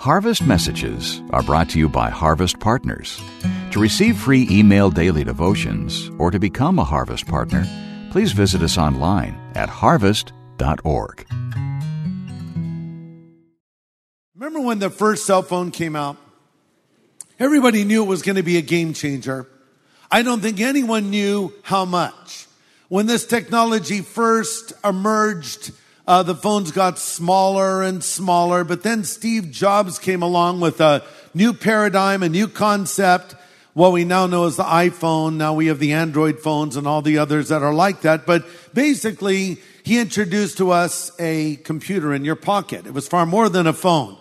Harvest Messages are brought to you by Harvest Partners. To receive free email daily devotions or to become a Harvest Partner, please visit us online at harvest.org. Remember when the first cell phone came out? Everybody knew it was going to be a game changer. I don't think anyone knew how much. When this technology first emerged, the phones got smaller and smaller, but then Steve Jobs came along with a new paradigm, a new concept, what we now know as the iPhone. Now we have the Android phones and all the others that are like that. But basically, he introduced to us a computer in your pocket. It was far more than a phone.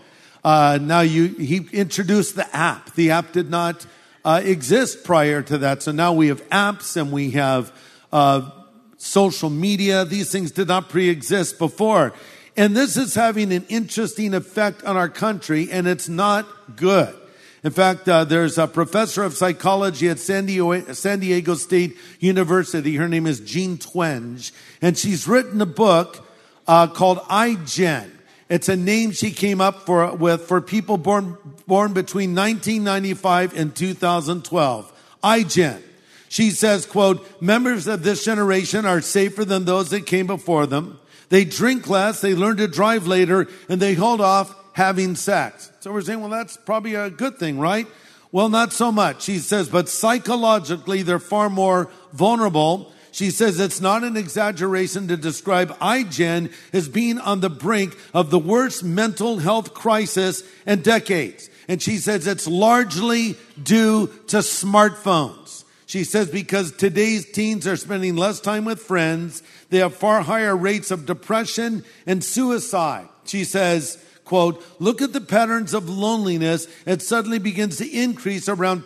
He introduced the app. The app did not exist prior to that. So now we have apps and we have social media. These things did not pre-exist before. And this is having an interesting effect on our country, and it's not good. In fact, there's a professor of psychology at San Diego State University. Her name is Jean Twenge, and she's written a book called iGen. It's a name she came up with for people born between 1995 and 2012. iGen. She says, quote, members of this generation are safer than those that came before them. They drink less, they learn to drive later, and they hold off having sex. So we're saying, well, that's probably a good thing, right? Well, not so much. She says, but psychologically, they're far more vulnerable. She says it's not an exaggeration to describe iGen as being on the brink of the worst mental health crisis in decades. And she says it's largely due to smartphones. She says because today's teens are spending less time with friends, they have far higher rates of depression and suicide. She says, quote, look at the patterns of loneliness. It suddenly begins to increase around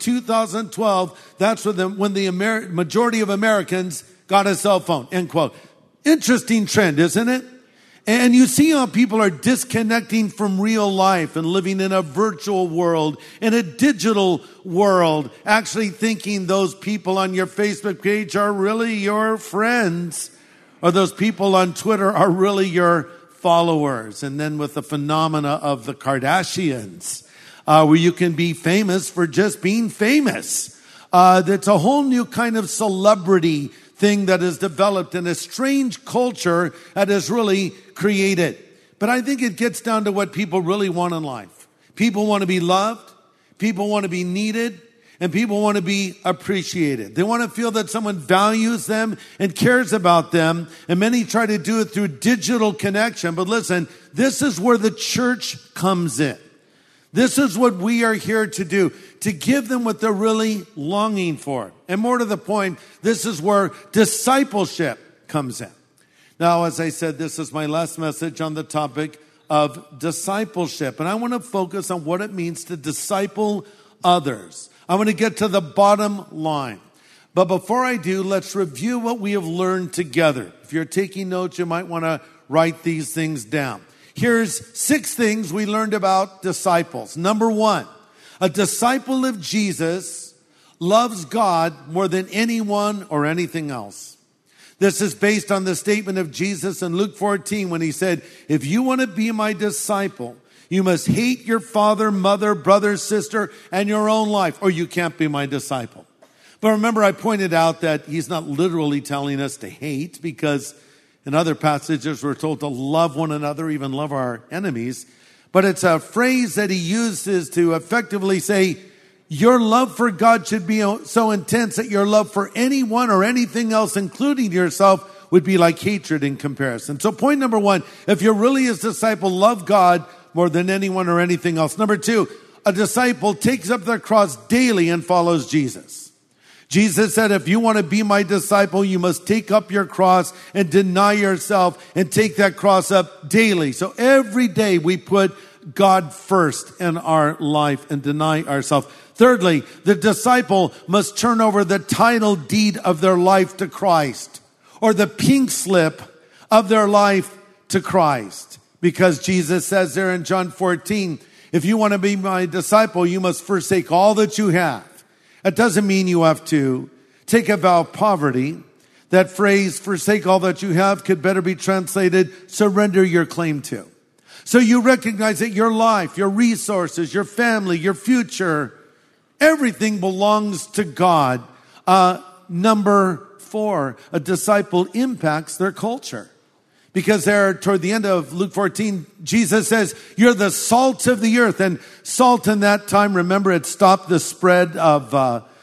2012. That's when the majority of Americans got a cell phone, end quote. Interesting trend, isn't it? And you see how people are disconnecting from real life and living in a virtual world, in a digital world, actually thinking those people on your Facebook page are really your friends, or those people on Twitter are really your followers. And then with the phenomena of the Kardashians, where you can be famous for just being famous. That's a whole new kind of celebrity thing that is developed in a strange culture that is really created. But I think it gets down to what people really want in life. People want to be loved. People want to be needed. And people want to be appreciated. They want to feel that someone values them and cares about them. And many try to do it through digital connection. But listen, this is where the church comes in. This is what we are here to do, to give them what they're really longing for. And more to the point, this is where discipleship comes in. Now, as I said, this is my last message on the topic of discipleship. And I want to focus on what it means to disciple others. I want to get to the bottom line. But before I do, let's review what we have learned together. If you're taking notes, you might want to write these things down. Here's 6 things we learned about disciples. Number 1, a disciple of Jesus loves God more than anyone or anything else. This is based on the statement of Jesus in Luke 14 when he said, if you want to be my disciple, you must hate your father, mother, brother, sister, and your own life, or you can't be my disciple. But remember, I pointed out that he's not literally telling us to hate, because in other passages we're told to love one another, even love our enemies. But it's a phrase that he uses to effectively say, your love for God should be so intense that your love for anyone or anything else, including yourself, would be like hatred in comparison. So point number 1, if you're really his disciple, love God more than anyone or anything else. Number 2, a disciple takes up their cross daily and follows Jesus. Jesus said, if you want to be my disciple, you must take up your cross and deny yourself and take that cross up daily. So every day we put God first in our life and deny ourselves. Thirdly, the disciple must turn over the title deed of their life to Christ, or the pink slip of their life to Christ. Because Jesus says there in John 14, if you want to be my disciple, you must forsake all that you have. It doesn't mean you have to take a vow of poverty. That phrase, forsake all that you have, could better be translated, surrender your claim to. So you recognize that your life, your resources, your family, your future, everything belongs to God. Number 4, a disciple impacts their culture. Because there, toward the end of Luke 14, Jesus says, you're the salt of the earth. And salt in that time, remember, it stopped the spread of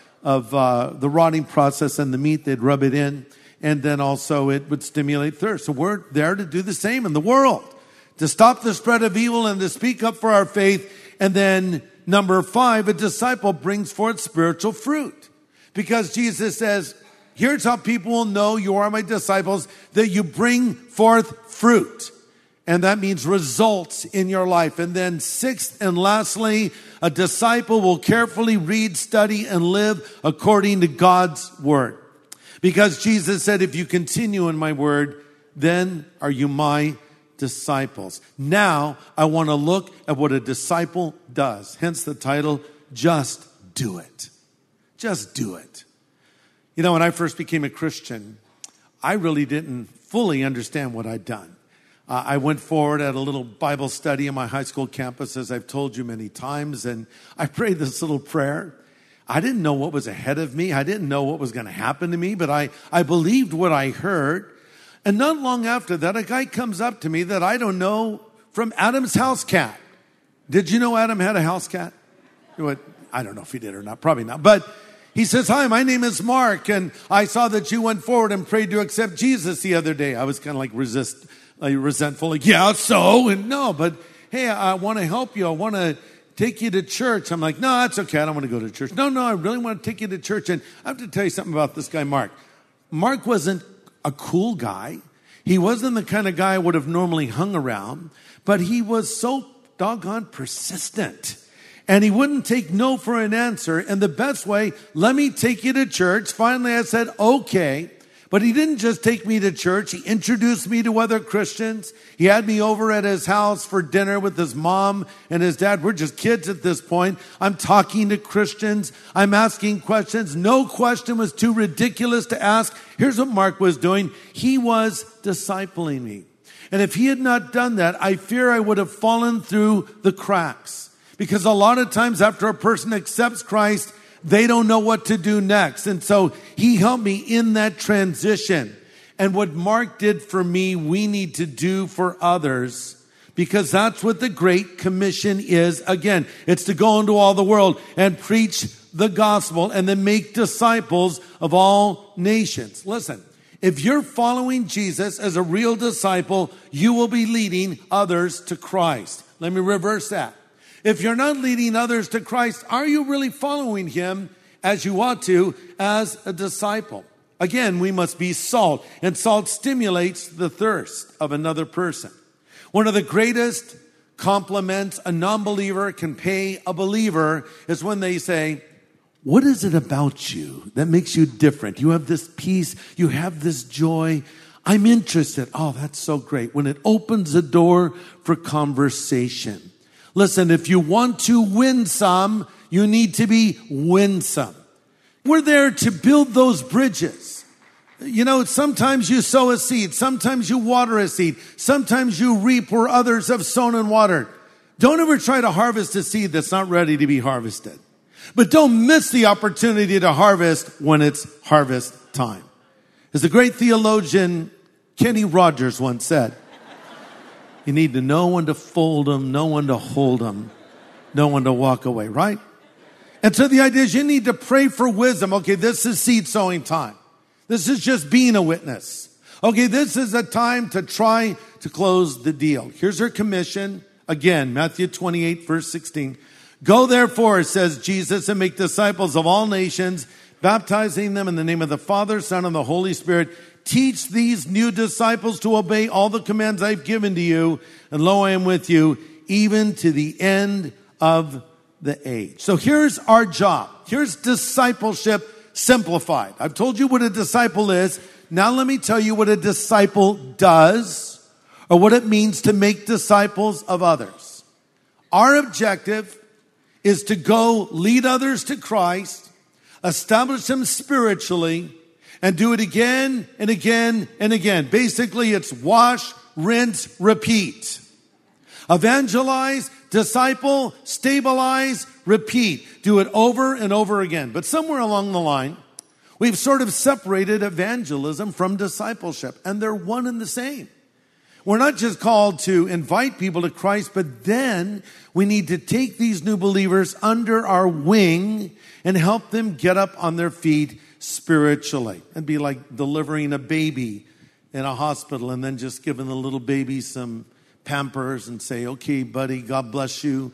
the rotting process and the meat. They'd rub it in. And then also it would stimulate thirst. So we're there to do the same in the world, to stop the spread of evil and to speak up for our faith. And then number 5, a disciple brings forth spiritual fruit. Because Jesus says, here's how people will know you are my disciples, that you bring forth fruit. And that means results in your life. And then 6th and lastly, a disciple will carefully read, study, and live according to God's word. Because Jesus said, if you continue in my word, then are you my disciples. Now, I want to look at what a disciple does. Hence the title, Just Do It. Just do it. You know, when I first became a Christian, I really didn't fully understand what I'd done. I went forward at a little Bible study on my high school campus, as I've told you many times, and I prayed this little prayer. I didn't know what was ahead of me. I didn't know what was going to happen to me, but I believed what I heard. And not long after that, a guy comes up to me that I don't know from Adam's house cat. Did you know Adam had a house cat? I don't know if he did or not, probably not. But he says, hi, my name is Mark, and I saw that you went forward and prayed to accept Jesus the other day. I was kind of like resentful, like, yeah, so, and no, but hey, I want to help you. I want to take you to church. I'm like, no, that's okay. I don't want to go to church. No, I really want to take you to church. And I have to tell you something about this guy, Mark. Mark wasn't a cool guy. He wasn't the kind of guy I would have normally hung around, but he was so doggone persistent. And he wouldn't take no for an answer. And the best way, let me take you to church. Finally, I said, okay. But he didn't just take me to church. He introduced me to other Christians. He had me over at his house for dinner with his mom and his dad. We're just kids at this point. I'm talking to Christians. I'm asking questions. No question was too ridiculous to ask. Here's what Mark was doing. He was discipling me. And if he had not done that, I fear I would have fallen through the cracks. Because a lot of times after a person accepts Christ, they don't know what to do next. And so he helped me in that transition. And what Mark did for me, we need to do for others, because that's what the Great Commission is. Again, it's to go into all the world and preach the gospel and then make disciples of all nations. Listen, if you're following Jesus as a real disciple, you will be leading others to Christ. Let me reverse that. If you're not leading others to Christ, are you really following him as you ought to as a disciple? Again, we must be salt, and salt stimulates the thirst of another person. One of the greatest compliments a non-believer can pay a believer is when they say, what is it about you that makes you different? You have this peace, you have this joy. I'm interested. Oh, that's so great. When it opens a door for conversation. Listen, if you want to win some, you need to be winsome. We're there to build those bridges. You know, sometimes you sow a seed. Sometimes you water a seed. Sometimes you reap where others have sown and watered. Don't ever try to harvest a seed that's not ready to be harvested. But don't miss the opportunity to harvest when it's harvest time. As the great theologian Kenny Rogers once said, you need to know when to fold them, know when to hold them, know when to walk away, right? And so the idea is you need to pray for wisdom. Okay, this is seed sowing time. This is just being a witness. Okay, this is a time to try to close the deal. Here's her commission. Again, Matthew 28, verse 16. Go therefore, says Jesus, and make disciples of all nations, baptizing them in the name of the Father, Son, and the Holy Spirit. Teach these new disciples to obey all the commands I've given to you. And lo, I am with you even to the end of the age. So here's our job. Here's discipleship simplified. I've told you what a disciple is. Now let me tell you what a disciple does, or what it means to make disciples of others. Our objective is to go lead others to Christ, establish them spiritually, and do it again and again and again. Basically, it's wash, rinse, repeat. Evangelize, disciple, stabilize, repeat. Do it over and over again. But somewhere along the line, we've sort of separated evangelism from discipleship, and they're one and the same. We're not just called to invite people to Christ, but then we need to take these new believers under our wing and help them get up on their feet spiritually. It'd be like delivering a baby in a hospital and then just giving the little baby some Pampers and say, okay, buddy, God bless you.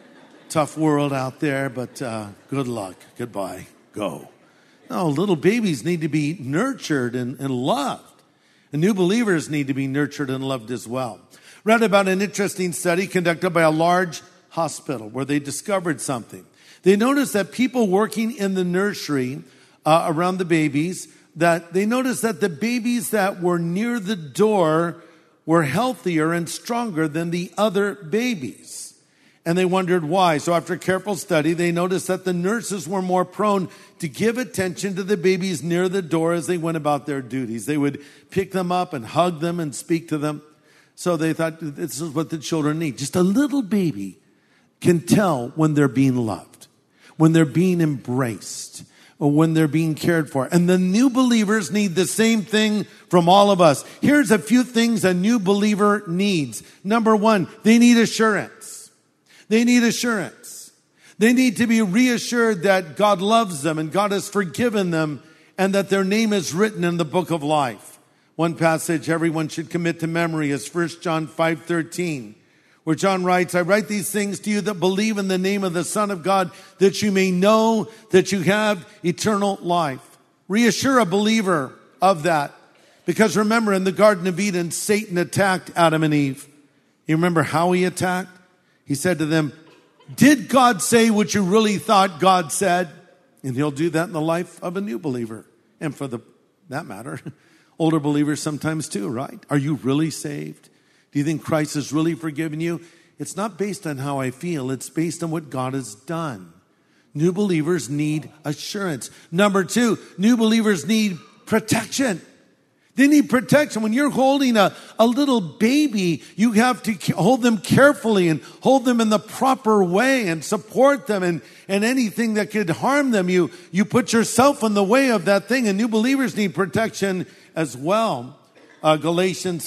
Tough world out there, but good luck. Goodbye. Go. No, little babies need to be nurtured and loved. And new believers need to be nurtured and loved as well. Read about an interesting study conducted by a large hospital where they discovered something. They noticed that people working in the nursery around the babies, that they noticed that the babies that were near the door were healthier and stronger than the other babies. And they wondered why. So after careful study, they noticed that the nurses were more prone to give attention to the babies near the door as they went about their duties. They would pick them up and hug them and speak to them. So they thought this is what the children need. Just a little baby can tell when they're being loved, when they're being embraced, or when they're being cared for. And the new believers need the same thing from all of us. Here's a few things a new believer needs. Number one, they need assurance. They need assurance. They need to be reassured that God loves them and God has forgiven them and that their name is written in the book of life. One passage everyone should commit to memory is 1 John 5:13. Where John writes, I write these things to you that believe in the name of the Son of God, that you may know that you have eternal life. Reassure a believer of that. Because remember, in the Garden of Eden, Satan attacked Adam and Eve. You remember how he attacked? He said to them, did God say what you really thought God said? And he'll do that in the life of a new believer. And for that matter, older believers sometimes too, right? Are you really saved? Do you think Christ has really forgiven you? It's not based on how I feel. It's based on what God has done. New believers need assurance. Number two, new believers need protection. They need protection. When you're holding a little baby, you have to hold them carefully and hold them in the proper way and support them and anything that could harm them. You put yourself in the way of that thing, and new believers need protection as well. Galatians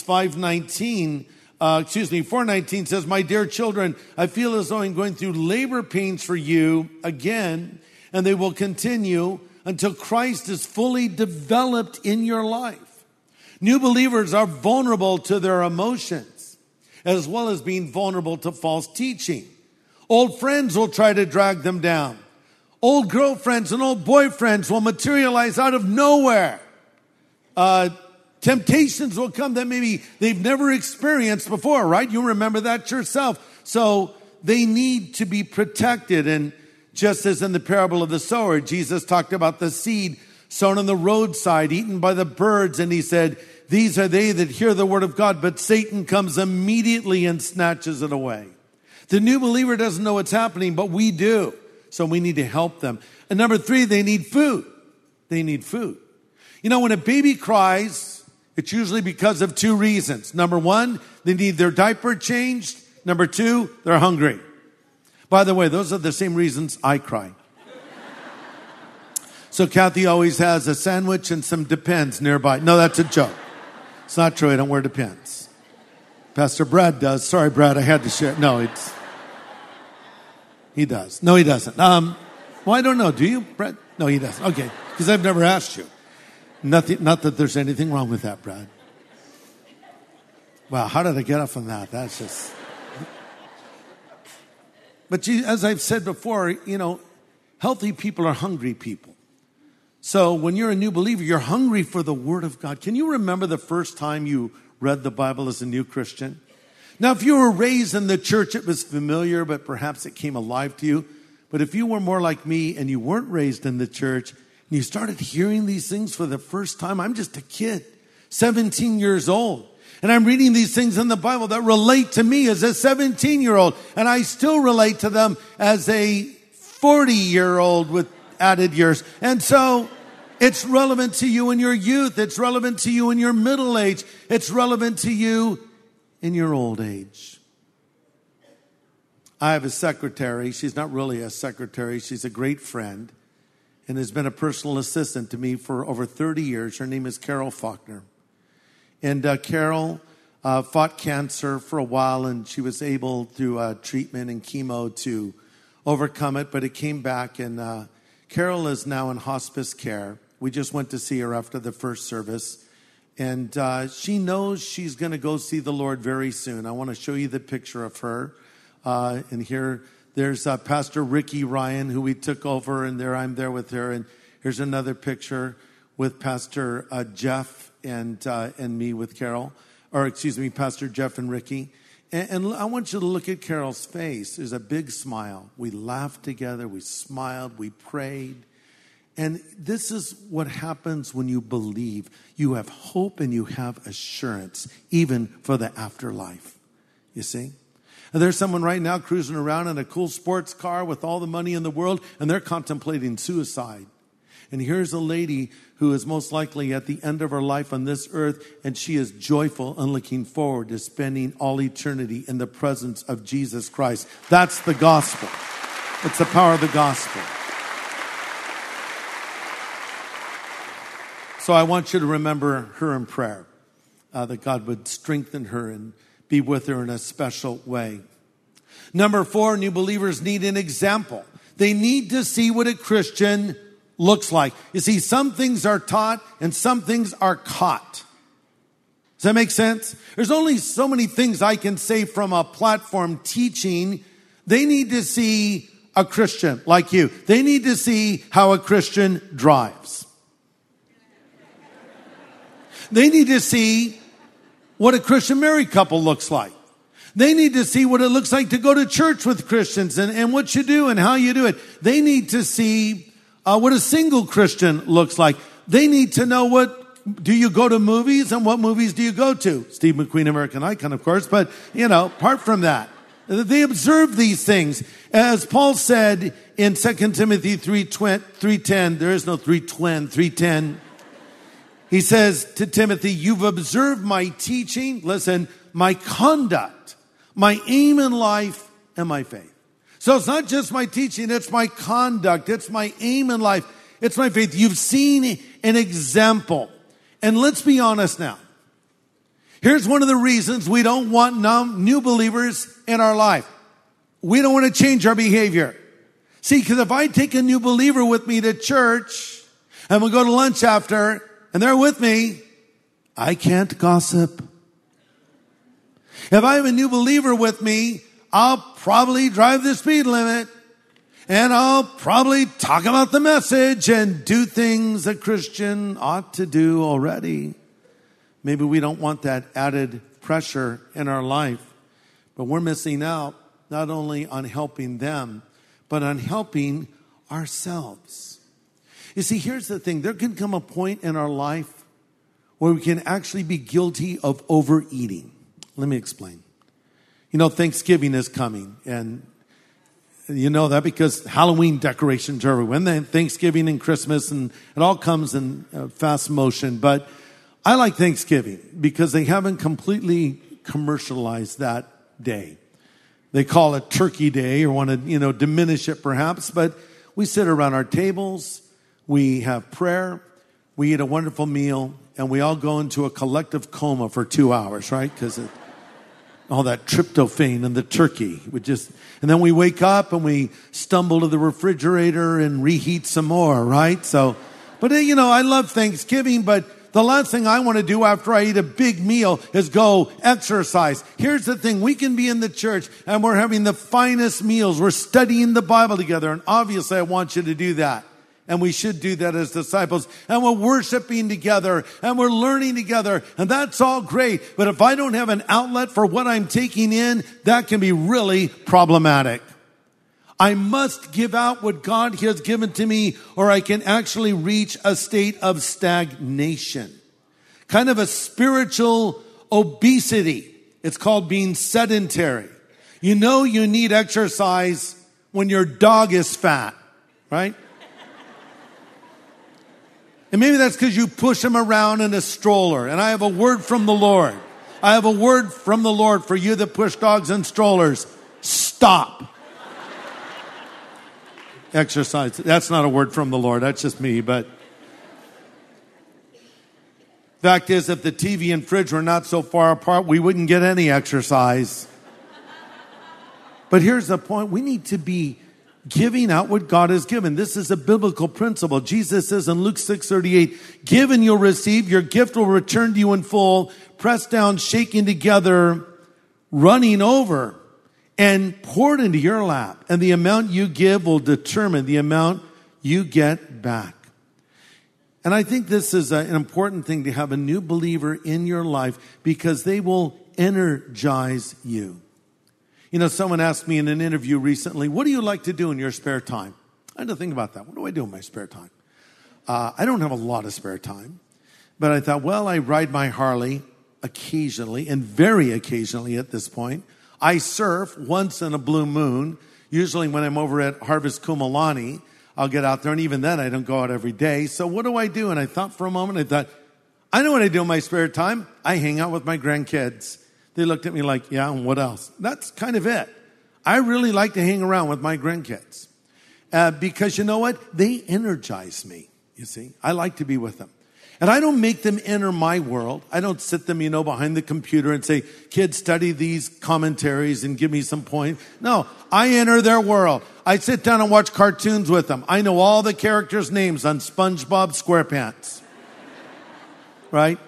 4:19 says, my dear children, I feel as though I'm going through labor pains for you again, and they will continue until Christ is fully developed in your life. New believers are vulnerable to their emotions, as well as being vulnerable to false teaching. Old friends will try to drag them down. Old girlfriends and old boyfriends will materialize out of nowhere. Temptations will come that maybe they've never experienced before, right? You remember that yourself. So they need to be protected. And just as in the parable of the sower, Jesus talked about the seed sown on the roadside, eaten by the birds. And he said, these are they that hear the word of God, but Satan comes immediately and snatches it away. The new believer doesn't know what's happening, but we do. So we need to help them. And number three, they need food. They need food. You know, when a baby cries, it's usually because of two reasons. Number one, they need their diaper changed. Number two, they're hungry. By the way, those are the same reasons I cry. So Kathy always has a sandwich and some Depends nearby. No, that's a joke. It's not true. I don't wear Depends. Pastor Brad does. Sorry, Brad, I had to share. No, he does. No, he doesn't. Well, I don't know. Do you, Brad? No, he doesn't. Okay, because I've never asked you. Not that there's anything wrong with that, Brad. Wow, how did I get off on that? That's just... But as I've said before, healthy people are hungry people. So when you're a new believer, you're hungry for the Word of God. Can you remember the first time you read the Bible as a new Christian? Now, if you were raised in the church, it was familiar, but perhaps it came alive to you. But if you were more like me and you weren't raised in the church, and you started hearing these things for the first time, I'm just a kid, 17 years old. And I'm reading these things in the Bible that relate to me as a 17-year-old. And I still relate to them as a 40-year-old with added years. And so it's relevant to you in your youth. It's relevant to you in your middle age. It's relevant to you in your old age. I have a secretary. She's not really a secretary. She's a great friend and has been a personal assistant to me for over 30 years. Her name is Carol Faulkner. And Carol fought cancer for a while, and she was able, through treatment and chemo, to overcome it, but it came back. And Carol is now in hospice care. We just went to see her after the first service. And she knows she's going to go see the Lord very soon. I want to show you the picture of her. And here, there's Pastor Ricky Ryan, who we took over, and there I'm there with her. And here's another picture with Pastor Jeff and me with Carol. Pastor Jeff and Ricky. And I want you to look at Carol's face. There's a big smile. We laughed together. We smiled. We prayed. And this is what happens when you believe. You have hope and you have assurance, even for the afterlife. You see? And there's someone right now cruising around in a cool sports car with all the money in the world, and they're contemplating suicide. And here's a lady who is most likely at the end of her life on this earth, and she is joyful and looking forward to spending all eternity in the presence of Jesus Christ. That's the gospel. It's the power of the gospel. So I want you to remember her in prayer, that God would strengthen her and be with her in a special way. Number 4, new believers need an example. They need to see what a Christian looks like. You see, some things are taught and some things are caught. Does that make sense? There's only so many things I can say from a platform teaching. They need to see a Christian like you. They need to see how a Christian drives. They need to see what a Christian married couple looks like. They need to see what it looks like to go to church with Christians and what you do and how you do it. They need to see what a single Christian looks like. They need to know do you go to movies and what movies do you go to? Steve McQueen, American Icon, of course, but, apart from that, they observe these things. As Paul said in 2 Timothy 3:10, there is no 3:10. He says to Timothy, you've observed my teaching, listen, my conduct, my aim in life, and my faith. So it's not just my teaching, it's my conduct, it's my aim in life, it's my faith. You've seen an example. And let's be honest now. Here's one of the reasons we don't want new believers in our life. We don't want to change our behavior. See, because if I take a new believer with me to church, and we go to lunch after, and they're with me, I can't gossip. If I have a new believer with me, I'll probably drive the speed limit, and I'll probably talk about the message and do things a Christian ought to do already. Maybe we don't want that added pressure in our life, but we're missing out not only on helping them, but on helping ourselves. You see, here's the thing. There can come a point in our life where we can actually be guilty of overeating. Let me explain. Thanksgiving is coming, and you know that because Halloween decorations are everywhere. And then Thanksgiving and Christmas, and it all comes in fast motion. But I like Thanksgiving because they haven't completely commercialized that day. They call it Turkey Day or want to, diminish it perhaps. But we sit around our tables, we have prayer, we eat a wonderful meal, and we all go into a collective coma for 2 hours, right? Because all that tryptophan and the turkey and then we wake up and we stumble to the refrigerator and reheat some more, right? But I love Thanksgiving, but the last thing I want to do after I eat a big meal is go exercise. Here's the thing. We can be in the church and we're having the finest meals. We're studying the Bible together. And obviously I want you to do that. And we should do that as disciples. And we're worshiping together. And we're learning together. And that's all great. But if I don't have an outlet for what I'm taking in, that can be really problematic. I must give out what God has given to me, or I can actually reach a state of stagnation. Kind of a spiritual obesity. It's called being sedentary. You need exercise when your dog is fat, right? And maybe that's because you push him around in a stroller. And I have a word from the Lord. I have a word from the Lord for you that push dogs in strollers. stop. Exercise. That's not a word from the Lord. That's just me. But fact is, if the TV and fridge were not so far apart, we wouldn't get any exercise. But here's the point. We need to be giving out what God has given. This is a biblical principle. Jesus says in Luke 6:38, give and you'll receive. Your gift will return to you in full, pressed down, shaking together, running over, and poured into your lap. And the amount you give will determine the amount you get back. And I think this is an important thing to have a new believer in your life because they will energize you. You know, someone asked me in an interview recently, what do you like to do in your spare time? I had to think about that. What do I do in my spare time? I don't have a lot of spare time. But I thought, well, I ride my Harley occasionally, and very occasionally at this point. I surf once in a blue moon. Usually when I'm over at Harvest Kumulani, I'll get out there. And even then, I don't go out every day. So what do I do? And I thought for a moment, I thought, I know what I do in my spare time. I hang out with my grandkids. They looked at me like, yeah, and what else? That's kind of it. I really like to hang around with my grandkids because you know what? They energize me, you see. I like to be with them. And I don't make them enter my world. I don't sit them, behind the computer and say, kids, study these commentaries and give me some point. No, I enter their world. I sit down and watch cartoons with them. I know all the characters' names on SpongeBob SquarePants. Right?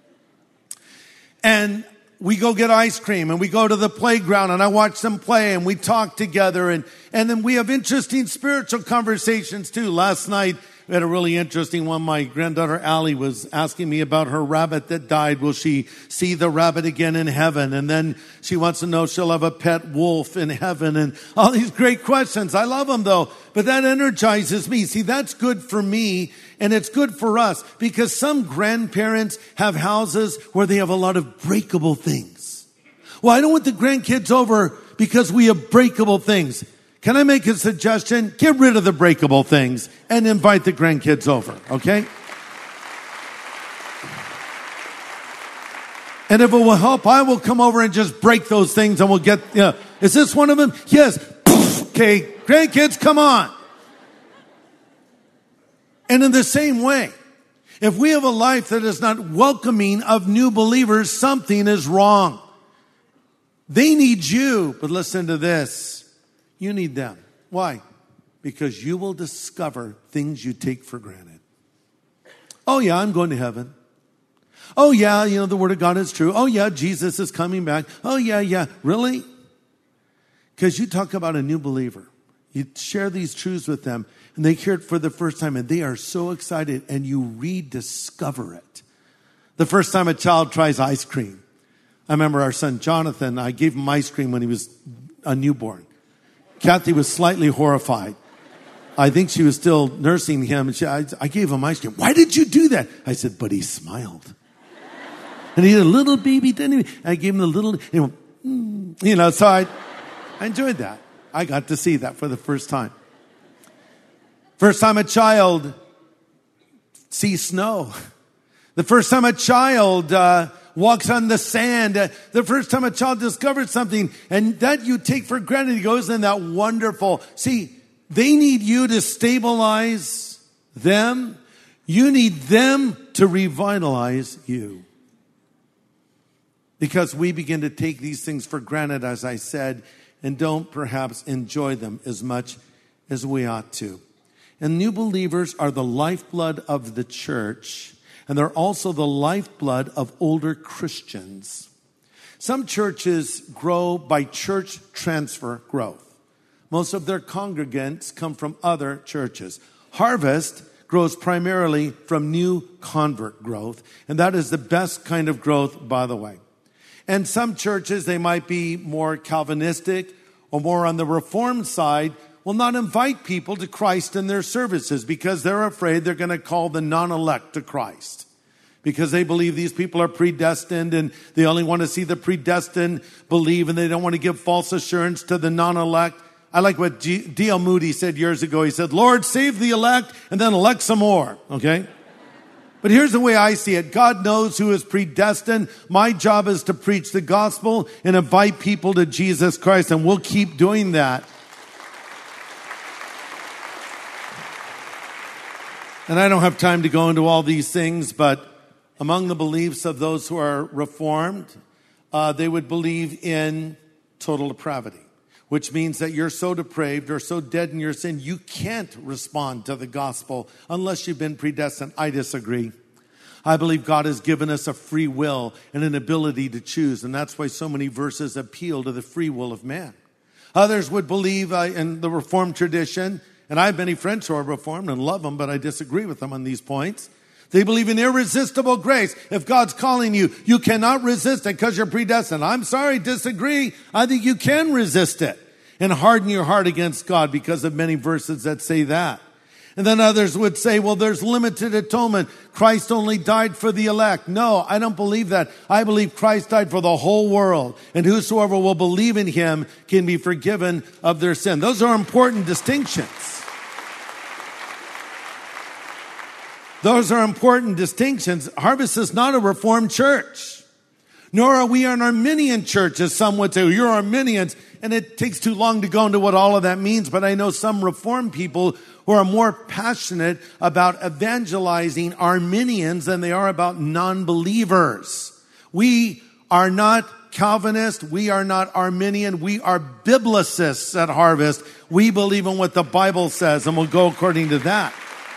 And we go get ice cream and we go to the playground and I watch them play and we talk together and then we have interesting spiritual conversations too. Last night we had a really interesting one. My granddaughter Allie was asking me about her rabbit that died. Will she see the rabbit again in heaven? And then she wants to know if she'll have a pet wolf in heaven and all these great questions. I love them though, but that energizes me. See, that's good for me and it's good for us because some grandparents have houses where they have a lot of breakable things. Well, I don't want the grandkids over because we have breakable things. Can I make a suggestion? Get rid of the breakable things and invite the grandkids over, okay? And if it will help, I will come over and just break those things and we'll get, is this one of them? Yes. Okay, grandkids, come on. And in the same way, if we have a life that is not welcoming of new believers, something is wrong. They need you, but listen to this. You need them. Why? Because you will discover things you take for granted. Oh yeah, I'm going to heaven. Oh yeah, the Word of God is true. Oh yeah, Jesus is coming back. Oh yeah. Really? Because you talk about a new believer. You share these truths with them and they hear it for the first time and they are so excited and you rediscover it. The first time a child tries ice cream. I remember our son Jonathan, I gave him ice cream when he was a newborn. Kathy was slightly horrified. I think she was still nursing him. And I gave him ice cream. Why did you do that? I said, but he smiled. And he had a little baby. I gave him the little, he went, so I enjoyed that. I got to see that for the first time. First time a child sees snow. The first time a child walks on the sand. The first time a child discovers something and that you take for granted, he goes in that wonderful. See, they need you to stabilize them. You need them to revitalize you. Because we begin to take these things for granted, as I said, and don't perhaps enjoy them as much as we ought to. And new believers are the lifeblood of the church. And they're also the lifeblood of older Christians. Some churches grow by church transfer growth. Most of their congregants come from other churches. Harvest grows primarily from new convert growth. And that is the best kind of growth, by the way. And some churches, they might be more Calvinistic or more on the Reformed side, will not invite people to Christ in their services because they're afraid they're going to call the non-elect to Christ. Because they believe these people are predestined and they only want to see the predestined believe and they don't want to give false assurance to the non-elect. I like what D.L. Moody said years ago. He said, Lord, save the elect and then elect some more. Okay? But here's the way I see it. God knows who is predestined. My job is to preach the gospel and invite people to Jesus Christ, and we'll keep doing that. And I don't have time to go into all these things, but among the beliefs of those who are Reformed, they would believe in total depravity, which means that you're so depraved or so dead in your sin, you can't respond to the gospel unless you've been predestined. I disagree. I believe God has given us a free will and an ability to choose, and that's why so many verses appeal to the free will of man. Others would believe in the Reformed tradition, and I have many friends who are Reformed and love them, but I disagree with them on these points. They believe in irresistible grace. If God's calling you, you cannot resist it because you're predestined. I'm sorry, disagree. I think you can resist it and harden your heart against God because of many verses that say that. And then others would say, well, there's limited atonement. Christ only died for the elect. No, I don't believe that. I believe Christ died for the whole world, and whosoever will believe in him can be forgiven of their sin. Those are important distinctions. Those are important distinctions. Harvest is not a Reformed church, nor are we an Arminian church, as some would say. Well, you're Arminians, and it takes too long to go into what all of that means. But I know some Reformed people who are more passionate about evangelizing Arminians than they are about non-believers. We are not Calvinist. We are not Arminian. We are Biblicists at Harvest. We believe in what the Bible says, and we'll go according to that.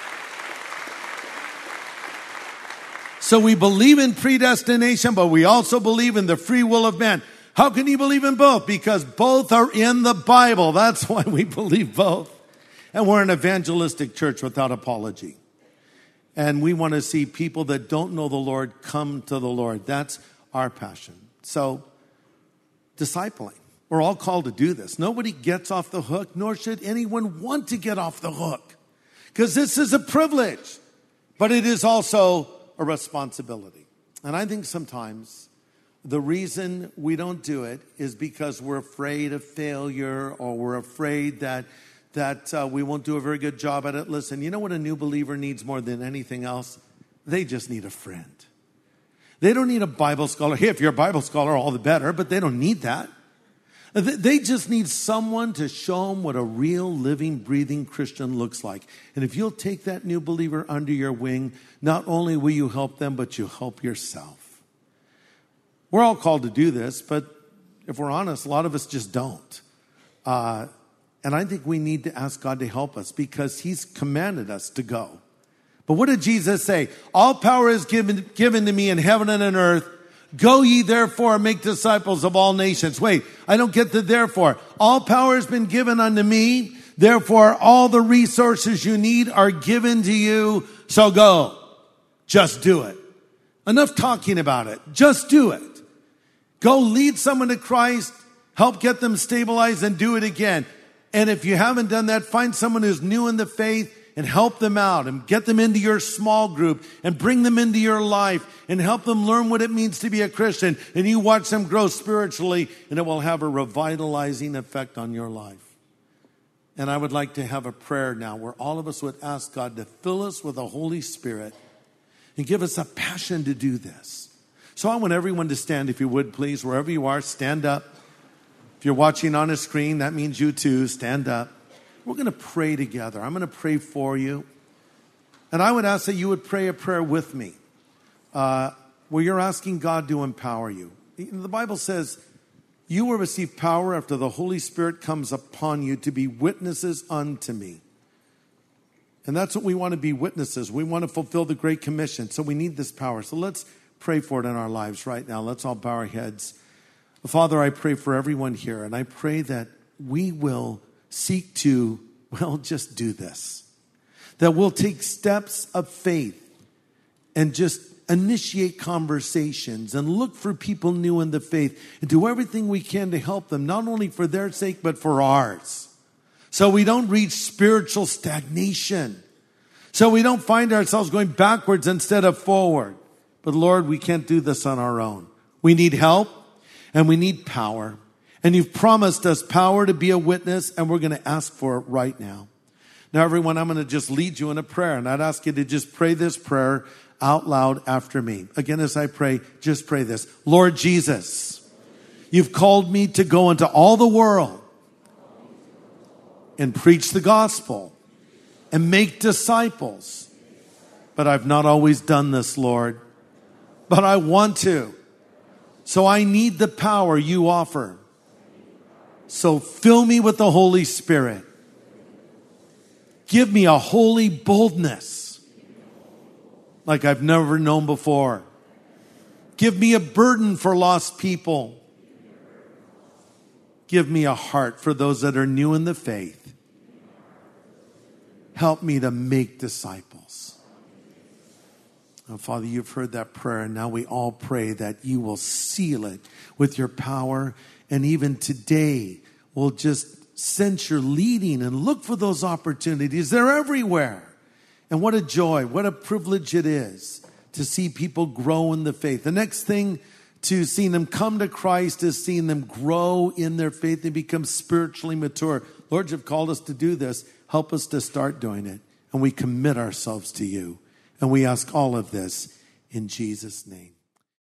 So we believe in predestination, but we also believe in the free will of man. How can you believe in both? Because both are in the Bible. That's why we believe both. And we're an evangelistic church without apology. And we want to see people that don't know the Lord come to the Lord. That's our passion. So, discipling. We're all called to do this. Nobody gets off the hook, nor should anyone want to get off the hook. Because this is a privilege. But it is also a responsibility. And I think sometimes the reason we don't do it is because we're afraid of failure, or we're afraid that we won't do a very good job at it. Listen, you know what a new believer needs more than anything else? They just need a friend. They don't need a Bible scholar. Hey, if you're a Bible scholar, all the better, but they don't need that. They just need someone to show them what a real, living, breathing Christian looks like. And if you'll take that new believer under your wing, not only will you help them, but you'll help yourself. We're all called to do this, but if we're honest, a lot of us just don't. And I think we need to ask God to help us because he's commanded us to go. But what did Jesus say? All power is given to me in heaven and on earth. Go ye therefore and make disciples of all nations. Wait, I don't get the therefore. All power has been given unto me. Therefore, all the resources you need are given to you. So go. Just do it. Enough talking about it. Just do it. Go lead someone to Christ. Help get them stabilized and do it again. And if you haven't done that, find someone who's new in the faith and help them out and get them into your small group and bring them into your life and help them learn what it means to be a Christian. And you watch them grow spiritually, and it will have a revitalizing effect on your life. And I would like to have a prayer now where all of us would ask God to fill us with the Holy Spirit and give us a passion to do this. So I want everyone to stand, if you would, please. Wherever you are, stand up. If you're watching on a screen, that means you too. Stand up. We're going to pray together. I'm going to pray for you. And I would ask that you would pray a prayer with me where you're asking God to empower you. The Bible says, you will receive power after the Holy Spirit comes upon you to be witnesses unto me. And that's what we want to be, witnesses. We want to fulfill the Great Commission. So we need this power. So let's pray for it in our lives right now. Let's all bow our heads. Father, I pray for everyone here. And I pray that we will seek to, just do this. That we'll take steps of faith and just initiate conversations and look for people new in the faith and do everything we can to help them, not only for their sake, but for ours. So we don't reach spiritual stagnation. So we don't find ourselves going backwards instead of forward. But Lord, we can't do this on our own. We need help and we need power. And you've promised us power to be a witness, and we're going to ask for it right now. Now, everyone, I'm going to just lead you in a prayer, and I'd ask you to just pray this prayer out loud after me. Again, as I pray, just pray this. Lord Jesus, you've called me to go into all the world and preach the gospel and make disciples. But I've not always done this, Lord. But I want to. So I need the power you offer. So fill me with the Holy Spirit. Give me a holy boldness like I've never known before. Give me a burden for lost people. Give me a heart for those that are new in the faith. Help me to make disciples. Oh, Father, you've heard that prayer, and now we all pray that you will seal it with your power. And even today, we'll just sense your leading and look for those opportunities. They're everywhere. And what a joy, what a privilege it is to see people grow in the faith. The next thing to seeing them come to Christ is seeing them grow in their faith and become spiritually mature. Lord, you've called us to do this. Help us to start doing it. And we commit ourselves to you. And we ask all of this in Jesus' name.